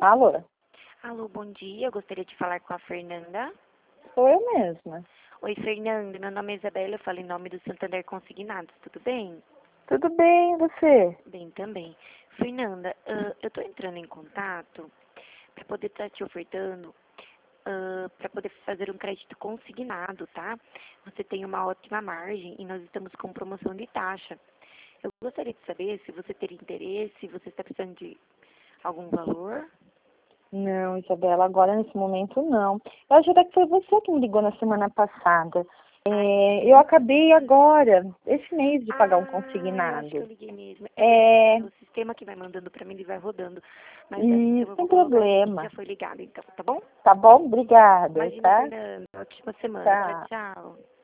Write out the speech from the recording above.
Alô? Alô, bom dia. Eu gostaria de falar com a Fernanda. Sou eu mesma. Oi, Fernanda. Meu nome é Isabela. Eu falo em nome do Santander Consignados. Tudo bem? Tudo bem, e você? Bem também. Fernanda, eu estou entrando em contato para poder estar te ofertando para poder fazer um crédito consignado, tá? Você tem uma ótima margem e nós estamos com promoção de taxa. Eu gostaria de saber se você teria interesse, se você está precisando de algum valor. Não, Isabela, agora nesse momento não. Eu acho até que foi você que me ligou na semana passada. Eu acabei agora, esse mês, de pagar um Eu acho que eu consignado. liguei mesmo. É, É o sistema que vai mandando pra mim, ele vai rodando. Mas assim, eu vou sem colocar aqui que já problema. foi ligado, então, tá bom? Tá bom? Obrigada, Imagina, tá? Fernanda. Ótima semana. Tchau. Tchau.